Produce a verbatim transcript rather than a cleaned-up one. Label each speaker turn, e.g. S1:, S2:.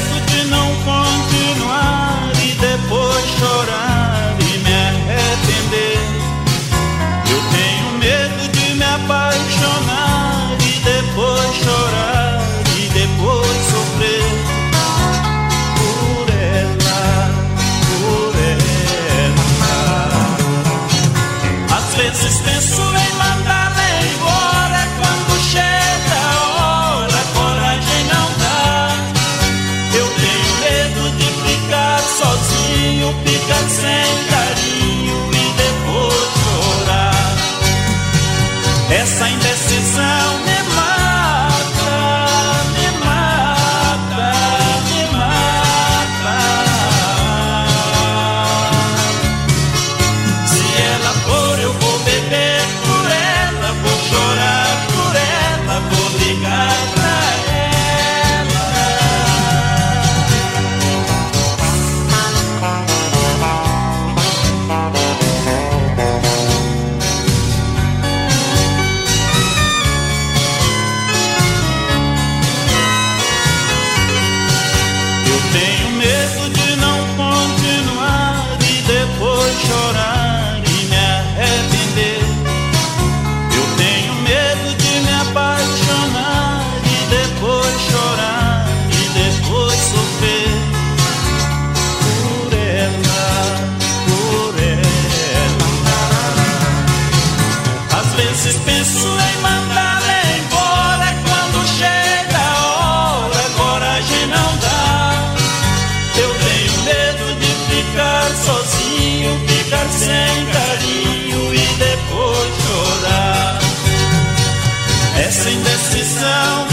S1: medo de não continuar e depois chorar e me arrepender. Eu tenho medo de me apaixonar e depois chorar e depois sofrer por ela, por ela. Às vezes penso em mandá-la embora, quando chega a hora, coragem não dá. Eu tenho medo de ficar sozinho, ficar sem carinho e depois chorar. Essa indecisão me mata, me mata, me mata. Se ela for, eu vou beber por ela, vou chorar por ela, vou ligar pra tenho medo de não continuar e depois chorar e me arrepender. Eu tenho medo de me apaixonar e depois chorar e depois sofrer por ela, por ela. Às vezes penso em mandá-la embora, quando chega a hora, coragem não dá. Eu tenho medo de ficar sozinho, ficar sem carinho e depois chorar. Essa indecisão